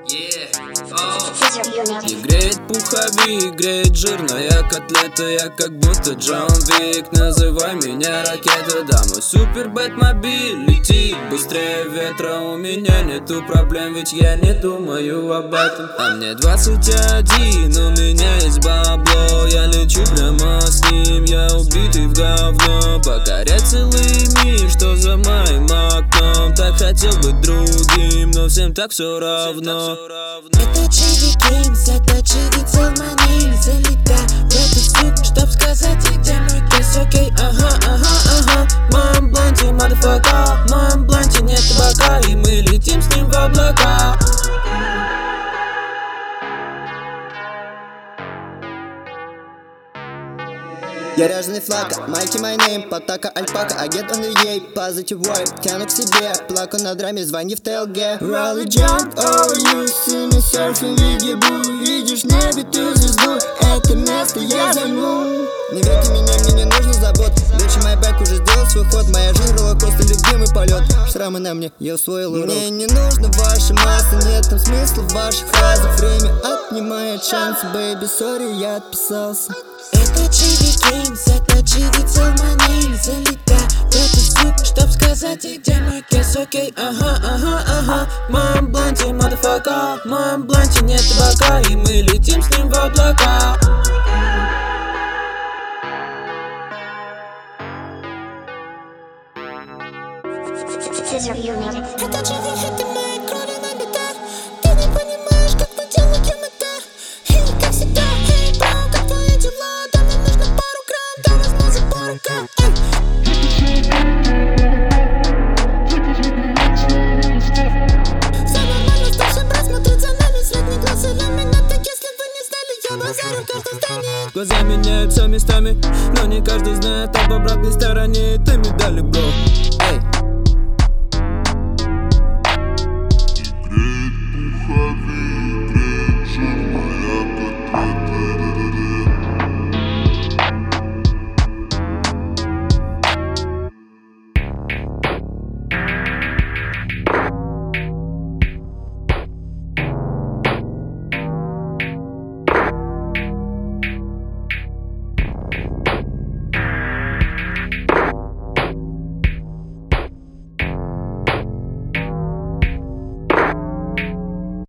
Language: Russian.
И греет пуховик, греет жирная котлета. Я как будто Джон Вик, называй меня ракета. Да, мой супер бэтмобиль летит быстрее ветра. У меня нету проблем, ведь я не думаю об этом. А мне 21, у меня есть бабло. Я лечу прямо с ним, я убитый в говно. Покорять целый мир, что за моим окном. Так хотел быть другим, но всем так все равно. Это Чиви Геймс, это Чиви Целмани. Залетаю в эту суку, чтоб сказать, и где мой кэс, окей, ага. В моем бланте, motherfucker, в моем бланте нет табака, и мы летим с ним в облака. Я ряженый флага, майки my name, потака альпака, агент on the ей, positive vibe, тяну к себе, плаку на драме, звони в ТЛГ. Rally jump over you, see me surfing with you, boo. Видишь в небе ту звезду, это место я займу. Не верьте меня, мне не нужно забот, лучше мой бэк уже сделал свой ход. Моя жизнь роллокостер, любимый полет, шрамы на мне, я усвоил урок. Мне не нужно ваша масса, нет там смысла в ваших фразах. Время отнимает шансы, бэйби, сори, я отписался. Это Чиви Геймс, это Чиви Целмани. Залетаю в эту суку, чтоб сказать, и где мой кэс, окей, ага. В моем бланте, motherfucker, в моем бланте нет табака, и мы летим с ним в облака. Это Чиви, это моя кровь на беда. Ты не понимаешь, как мы делаем это. Эй, как всегда, эй, бро, как твои дела? Да мне нужно пару грамм, да возьму за пару грамм. Все нормально, старший брат смотрит за нами. Средний глаз и для меня, так если вы не знали, я базарю в каждом здании. Глаза меняются местами, но не каждый знает об обратной стороне этой медали, бро. Эй,